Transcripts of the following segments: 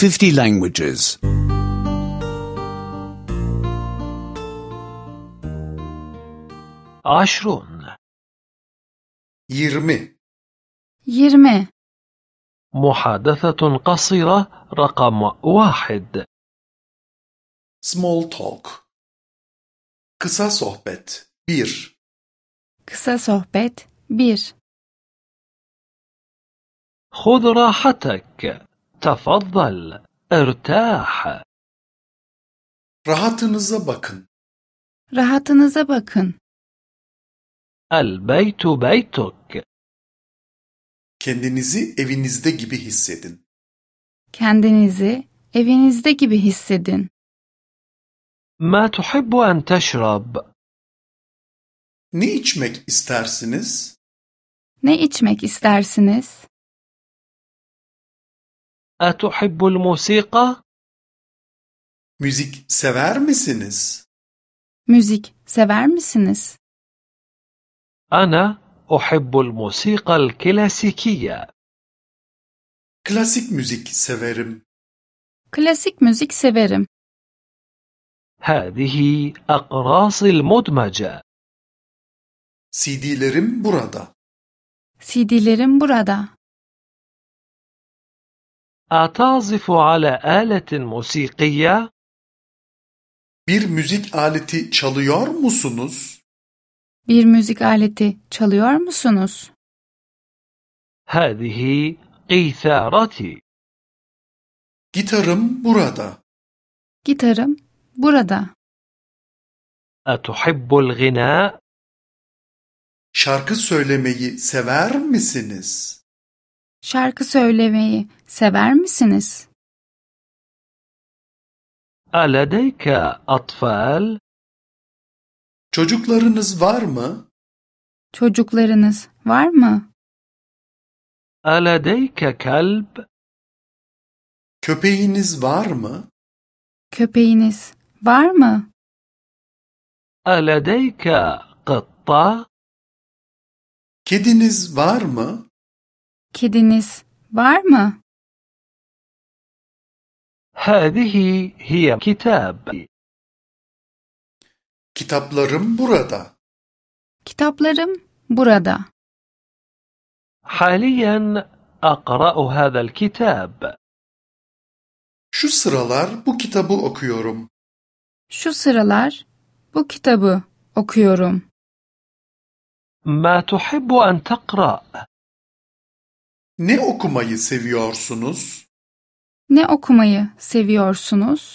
50 languages. 20 20 20. محادثة قصيرة رقم 1. Small talk. Kısa sohbet 1. Kısa sohbet 1. خذ راحتك. تفضل. ارتاح. Rahatınıza bakın. Rahatınıza bakın. البيت بيتك. Kendinizi evinizde gibi hissedin. Kendinizi evinizde gibi hissedin. ما تحب أن تشرب؟ Ne içmek istersiniz? Ne içmek istersiniz? أتحب الموسيقى؟ Müzik sever misiniz? Müzik sever misiniz? أنا أحب الموسيقى الكلاسيكية. Klasik müzik severim. Klasik müzik severim. هذه أقراصي المدمجة. CD'lerim burada. CD'lerim burada. أتعزف على آلة موسيقية؟ Bir müzik aleti çalıyor musunuz? Bir müzik aleti çalıyor musunuz? هذه قيثارتي. Gitarım burada. Gitarım burada. أتحب الغناء؟ Şarkı söylemeyi sever misiniz? Şarkı söylemeyi sever misiniz? ألديك أطفال؟ Çocuklarınız var mı? Çocuklarınız var mı? ألديك كلب؟ Köpeğiniz var mı? Köpeğiniz var mı? ألديك قطة؟ Kediniz var mı? Kediniz var mı? هذه هي كتاب. Kitaplarım burada. Kitaplarım burada. حاليا أقرأ هذا الكتاب. Şu sıralar bu kitabı okuyorum. Şu sıralar bu kitabı okuyorum. ما تحب أن تقرأ؟ Ne okumayı seviyorsunuz? Ne okumayı seviyorsunuz?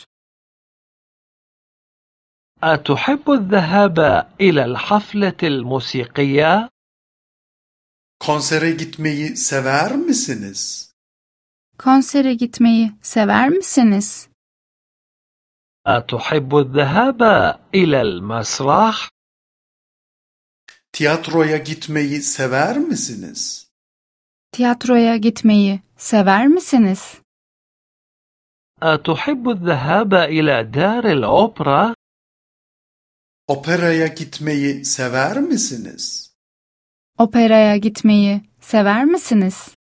أتحب الذهاب إلى الحفلة الموسيقية؟ Konsere gitmeyi sever misiniz? Konsere gitmeyi sever misiniz? أتحب الذهاب إلى المسرح؟ Tiyatroya gitmeyi sever misiniz? Tiyatroya gitmeyi sever misiniz? أتحب الذهاب إلى دار الأوبرا؟ Operaya gitmeyi sever misiniz? Operaya gitmeyi sever misiniz?